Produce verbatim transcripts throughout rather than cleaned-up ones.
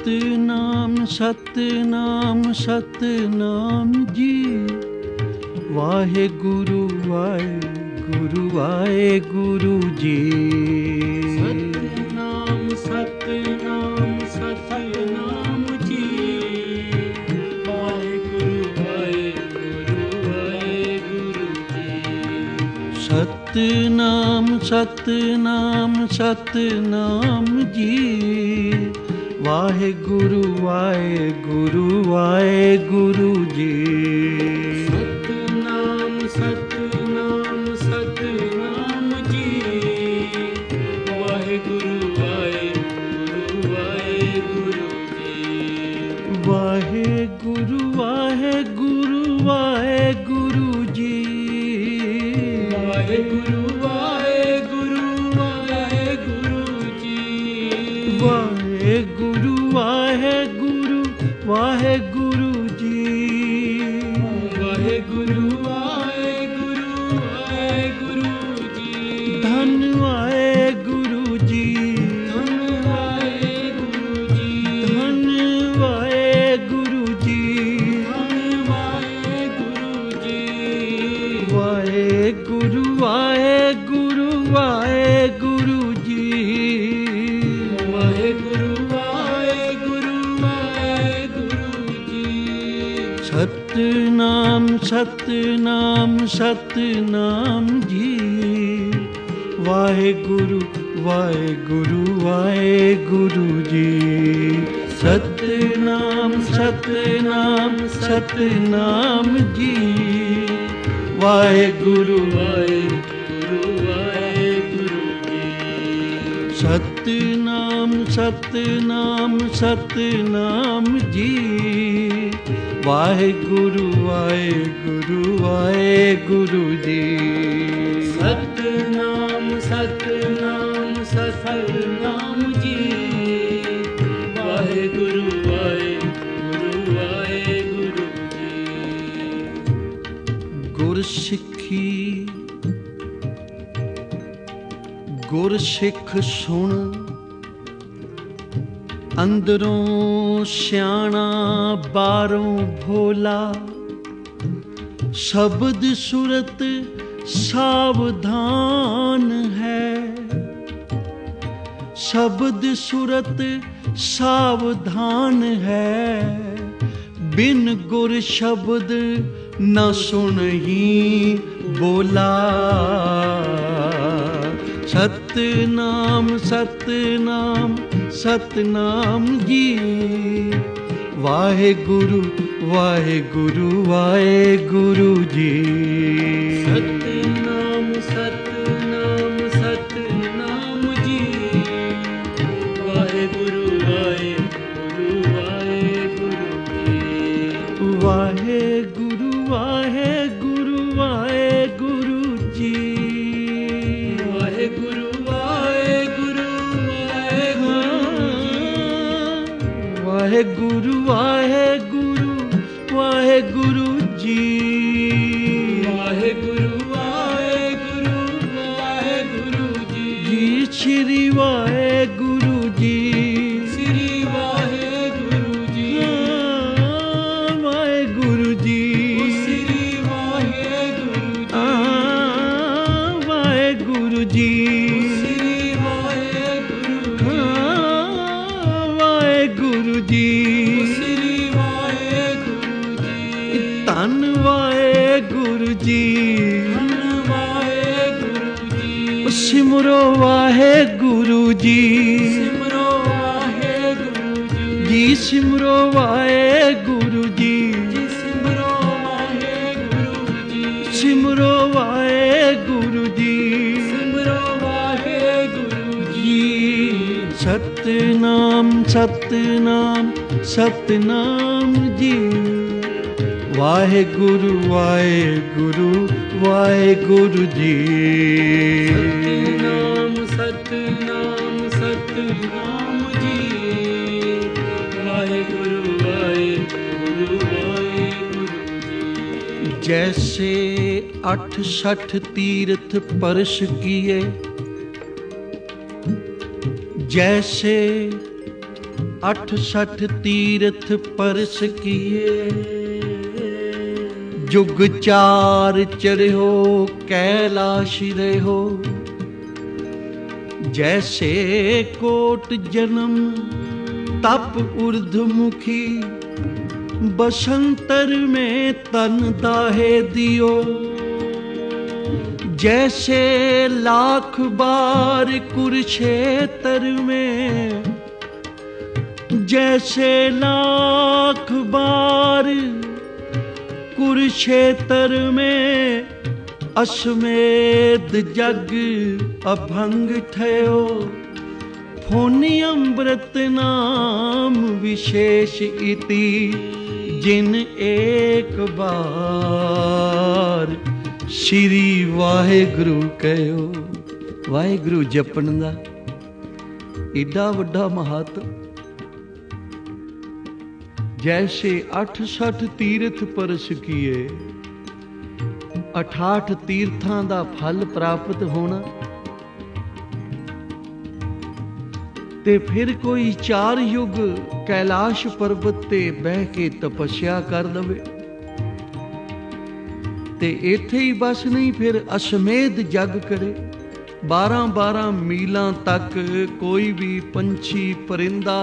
सतनाम सतनाम सतनाम जी। वाहे गुरु वाहे गुरु वाहे गुरु जी। सतनाम सतनाम सतनाम जी। वाहे गुरु वाहे गुरु वाहे गुरु जी। सतनाम सतनाम सतनाम जी। वाहे गुरु वाहे गुरु वाहे गुरु जी। सतनाम सतनाम सतनाम जी। वाहे गुरु वाहे गुरु वाहे गुरु जी। वाहे गुरु वाहे गुरु वाहे गुरु जी। वाहे गुरु वाहे गुरु वाहे गुरु जी। वाहे गुरु वाहे गुरु वाहे गुरु जी। वाहे गुरु वाहे गुरु वाहे गुरु जी। धन वाहे गुरु जी। धन वाहे गुरु जी। धन वाहे गुरु जी। धन वाहे गुरु जी। वाहे गुरु वाहे गुरु वाहे गुरु जी। वाहे गुरु वाहे गुरु वाहे गुरु जी। सतनाम सतनाम सतनाम जी। वाहे गुरु वाहे गुरु वाहे गुरु जी। सतनाम सतनाम सतनाम जी। वाहे गुरु वाहे गुरु वाहे गुरु जी। सतनाम सतनाम सतनाम जी। वाहे गुरु वाहे गुरु वाहे गुरु जी। सतनाम सतनाम सतनाम जी। वाहे गुरु वाहे गुरु वाहे गुरु जी। गुर सिੱਖੀ गुर सिੱਖ सुन। अंदरों सियाणा बारों भोला। शब्द सुरत सावधान है। शब्द सुरत सावधान है। बिन गुर शब्द न सुनही बोला। सतनाम सतनाम सतनाम जी। वाहे गुरु वाहे गुरु वाहे गुरु जी। सतनाम सतनाम सतनाम जी। वाहे गुरु वाहे गुरु वाहे गुरु जी। वाहे गुरु वाहे गुरु वाहे गुरु जी। वाहे गुरु वाहे गुरु वाहे गुरु। वाहे गुरु वाहे गुरु वाहे गुरु जी। वाहे गुरु वाहे गुरु वाहे गुरु जी। जी श्री वाहे गुरु जी। श्री वाहे गुरु जी। वाहे गुरु जी। श्री वाहे गुरु जी। वाहे गुरु जी। श्री वाहे गुरु जी। वाहे गुरु जी। श्री वाहे गुरु जी। धन वाहे गुरु जी। धन वाहे गुरु जी। सिमरो वाहे गुरु जी। सिमरो वाहे गुरु जी। जी सिमरो वाहे गुरु जी। जी सिमरो वाहे गुरु जी। सिमरो वाहे गुरु जी। सिमरो वाहे गुरु जी। सतनाम सतनाम सतनाम जी। वाहे गुरु वाहे गुरु वाहे गुरु जी। सतनाम सतनाम सतनाम जी। वाहे गुरु वाहे गुरु वाहे गुरु जी। जैसे अठ सठ तीर्थ परश किए। जैसे अठ सठ तीर्थ परस किए, जुग चार चढ़ो कैलाश रहो। जैसे कोट जन्म तप ऊर्ध्वमुखी, बसंतर में तन दाहे दियो। जैसे लाख बार कुरुक्षेत्र में, जैसे लाख बार कुरुक्षेत्र में, अश्वमेध जग अभंग ठयो। फोनी अमृत नाम विशेष इति, जिन एक बार श्री वाहेगुरु कहो। वाहेगुरु जपन दा एडा वड्डा महत्व। जैसे अठ सठ तीर्थ परस किए, अठाठ तीर्थां दा फल प्राप्त होना, ते फिर कोई चार युग कैलाश पर्वत ते बह के तपस्या कर लवे, ते इत्थे ही बस नहीं, फिर अश्वमेध जग करे। बारह बारह मीलों तक कोई भी पंछी परिंदा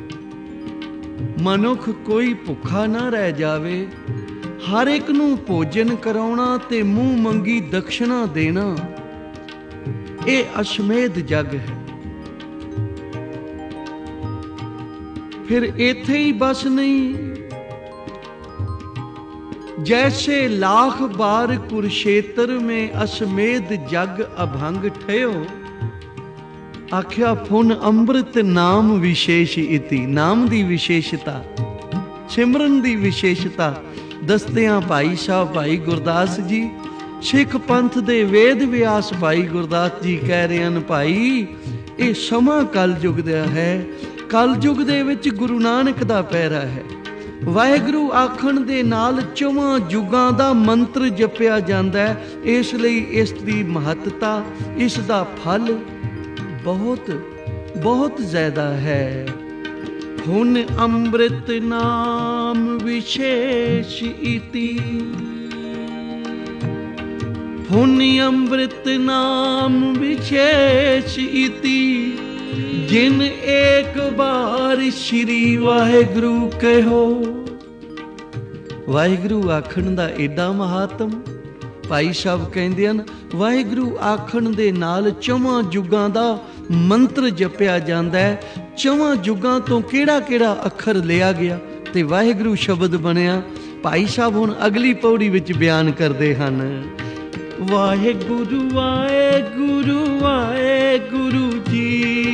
मनुख कोई भुखा ना रह जावे। हर एक नूं भोजन कराउणा ते मूँह मंगी दक्षिणा देना, ये अश्वमेध जग है। फिर इत्थे ही बस नहीं, जैसे लाख बार कुरुक्षेत्र में अश्वमेध जग अभंग ठयो। आख्या फुन अमृत नाम विशेष इति, नाम दी विशेषता, सिमरन दी विशेषता दसदियां भाई साहब भाई गुरदास जी, सिख पंथ दे वेद व्यास भाई गुरदास जी कह रहे हैं, भाई ये समा कल युग दा है। कल युग दे विच गुरु नानक दा पैरा है। वाहेगुरु आखण दे नाल चौवां युगां दा मंत्र जपिया जांदा है। इसलिए इस दी महत्ता, इस दा फल बहुत बहुत ज्यादा है। हुन अमृत नाम विशेष इति, हुन अमृत नाम विशेष इति, जिन एक बार श्री वाहेगुरु कहो। वाहेगुरु आखण दा एडा महात्म। भाई साहब कहंदे हन, वाहेगुरु आखण दे नाल चौवां युगां दा मंत्र जपिया जांदा है। चौवां युगां तो केड़ा केड़ा अखर लिया गया ते वाहेगुरु शब्द बनिया। भाई साहब हुण अगली पौड़ी विच बयान करदे हन, वाहेगुरु वाहेगुरु वाहेगुरु जी,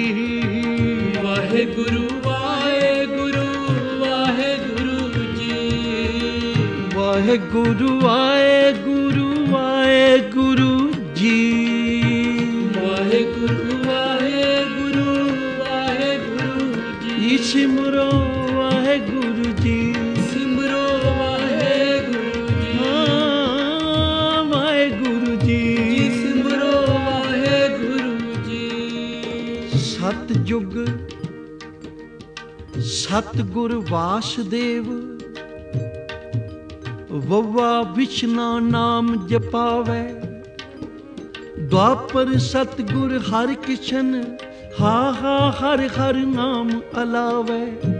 वाहेगुरु वाहेगुरु वाहेगुरु जी, वाहेगुरु वाहेगुरु वाहेगुरु जी, वाहेगुरु वाहेगुरु वाहेगुरु जी। सिमरो वाहेगुरु जी, सिमरो वाहेगुरु जी, हाँ वाहेगुरु जी, सिमरो वाहेगुरु जी। सतयुग सतगुर वासुदेव, वव्वा विष्णा नाम जपावे। द्वापर सतगुर हर किशन, हा हा हर हर नाम अलावे।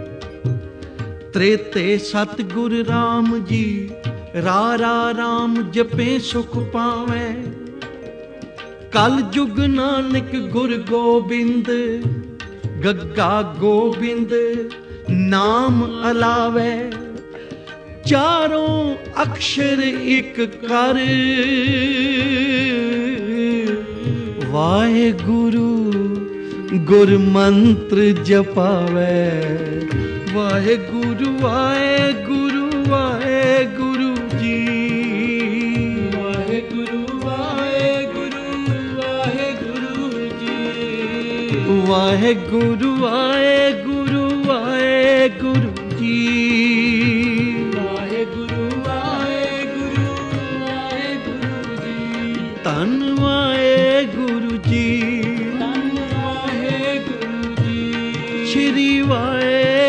त्रेते सतगुर राम जी, रा रा राम जपे सुख पावे। कल जुग नानक गुर गोबिंद, गग्गा गोबिंद नाम अलावे। चारों अक्षर एक कर, वाहेगुरु गुर मंत्र जपावे। वाहेगुरु वाहेगुरु वाहेगुरु जी, वाहेगुरु वाहेगुरु वाहेगुरु जी, वाहेगुरु वाहेगुरु वाहेगुरु जी, वाहेगुरु वाहेगुरु वाहेगुरु जी। धन वाहेगुरु जी, धन वाहेगुरु जी, श्री वाहे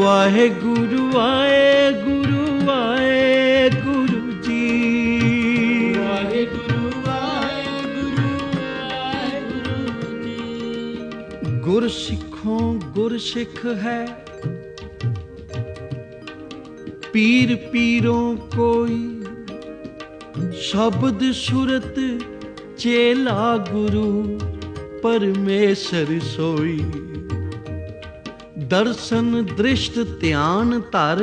ਵਾਹਿਗੁਰੂ ਵਾਹਿਗੁਰੂ ਵਾਹਿਗੁਰੂ ਜੀ। ਵਾਹਿਗੁਰੂ ਵਾਹਿਗੁਰੂ ਵਾਹਿਗੁਰੂ ਜੀ। ਗੁਰ ਸਿੱਖੋਂ ਗੁਰ ਸਿੱਖ ਹੈ, ਪੀਰ ਪੀਰੋਂ ਕੋਈ, ਸ਼ਬਦ ਸੁਰਤ ਚੇਲਾ ਗੁਰੂ ਪਰਮੇਸ਼ਰ ਸੋਈ। ਦਰਸ਼ਨ ਦ੍ਰਿਸ਼ਟ ਧਿਆਨ ਧਰ,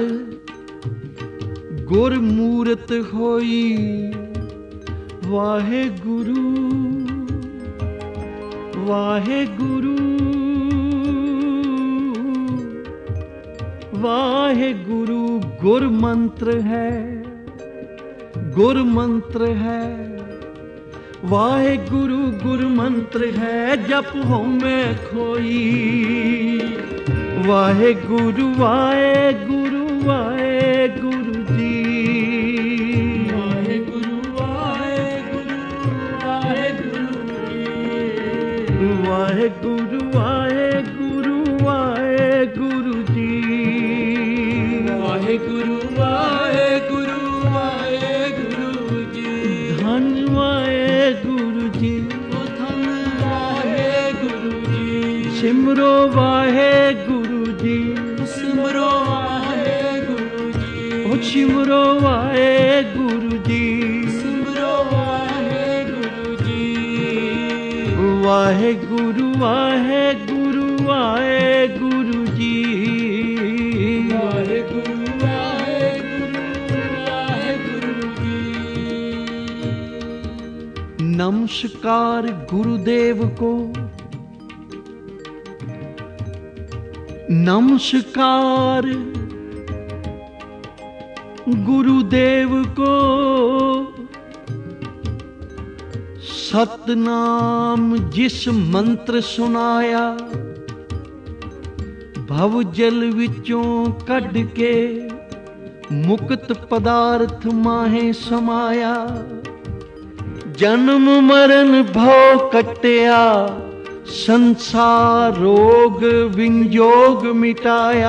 ਗੁਰ ਮੂਰਤ ਹੋਈ। ਵਾਹਿਗੁਰੂ ਵਾਹਿਗੁਰੂ ਵਾਹਿਗੁਰੂ ਗੁਰ ਮੰਤਰ ਹੈ, ਗੁਰ ਮੰਤਰ ਹੈ। ਵਾਹਿਗੁਰੂ ਗੁਰ ਮੰਤਰ ਹੈ, ਜਪ ਹੋਮੈ ਖੋਈ। ਵਾਹਿਗੁਰੂ ਵਾਹਿਗੁਰੂ ਵਾਹਿਗੁਰੂ ਜੀ। ਵਾਹਿਗੁਰੂ ਵਾਹਿਗੁਰੂ ਵਾਹਿਗੁਰੂ ਜੀ। ਵਾਹਿਗੁਰੂ ਵਾਹਿਗੁਰੂ ਵਾਹਿਗੁਰੂ ਜੀ। ਵਾਹਿਗੁਰੂ ਵਾਹਿਗੁਰੂ ਵਾਹਿਗੁਰੂ ਜੀ। ਧੰਨ ਵਾਹਿਗੁਰੂ ਜੀ। ਓ ਧੰਨ ਵਾਹਿਗੁਰੂ ਜੀ। ਸਿਮਰੋ ਵਾਹਿਗੁਰੂ ਜੀ। ਸਿਮਰੋ ਵਾਹਿਗੁਰੂ ਜੀ। ਓ ਸਿਮਰੋ ਵਾਹਿਗੁਰੂ ਜੀ। ਸਿਮਰੋ ਵਾਹਿਗੁਰੂ ਜੀ। ਵਾਹਿਗੁਰੂ ਵਾਹਿਗੁਰੂ ਵਾਹਿਗੁਰੂ ਜੀ। ਵਾਹਿਗੁਰੂ ਵਾਹਿਗੁਰੂ ਵਾਹਿਗੁਰੂ ਜੀ। नमस्कार गुरुदेव को, नमस्कार गुरुदेव को। सतनाम जिस मंत्र सुनाया, भव जल विचों कढ के मुक्त पदार्थ माहे समाया। जन्म मरण भव कटिया, संसार रोग विंजोग मिटाया।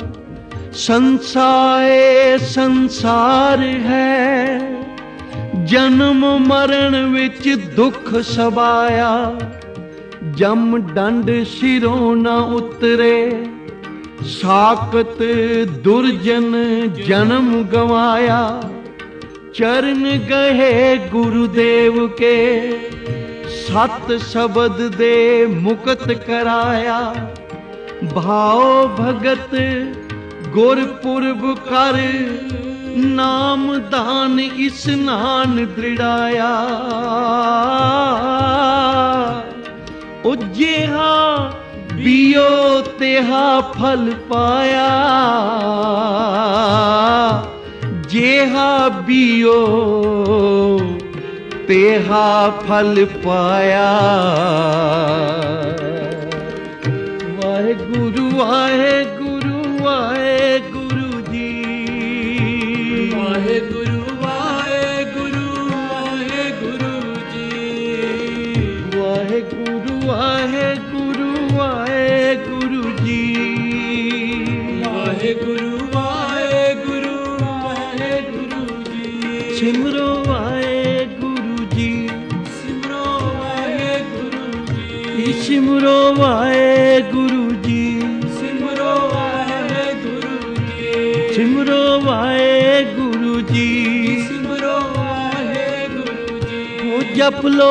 संसाए संसार है, जन्म मरण विच दुख सबाया। जम दंड सिरों न उतरे, साकत दुर्जन जन्म गवाया। चरण गहे गुरुदेव के, सत शब्द दे मुक्त कराया। भाव भगत गुरपुरब कर, नाम दान इस्नान दृढ़ाया। उज्जेहा बियो तेहा फल पाया। जेहा बियो तेहा फल पाया। वाहेगुरु वाहेगुरु वाहेगुरु जी। वाहेगुरु वाहेगुरु वाहेगुरु जी। वाहेगुरु वाहेगुरु वाहेगुरु जी। वाहेगुरु वाहेगुरु वाहेगुरु जी। सिमरो वाहेगुरु जी। सिमरो वाहेगुरु जी। सिमरो वाहेगुरु जी। सिमरो वाहेगुरु जी। सिमरो वाहेगुरु जी। सिमरो वाहेगुरु जी। ओ जप लो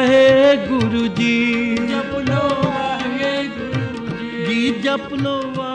वाहेगुरु जी। जप लो वाहेगुरु जी। जी जप लो वाहेगुरु